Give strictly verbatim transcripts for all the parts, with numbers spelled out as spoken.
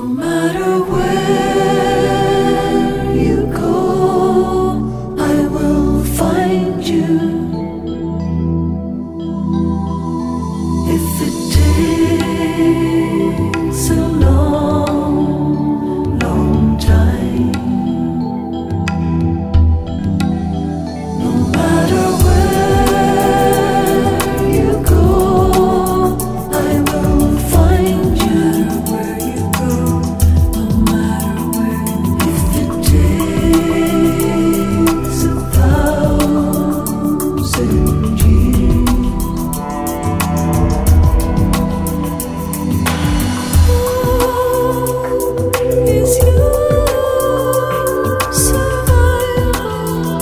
matter where you go, I will find you. If it takes a long, long time, no matter where you go, I will find you. Where you go, no matter where. If it takes a thousand years, is your survival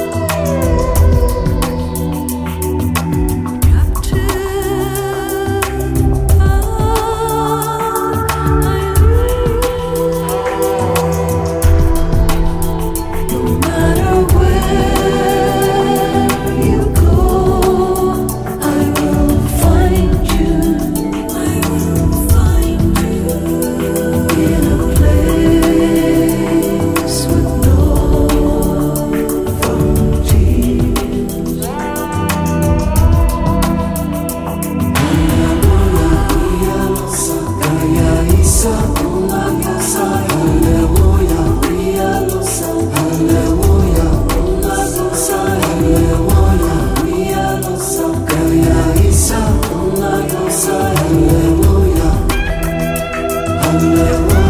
captive? I no matter where you go, I will find you. I will find you in a place with no frontiers. Hallelujah.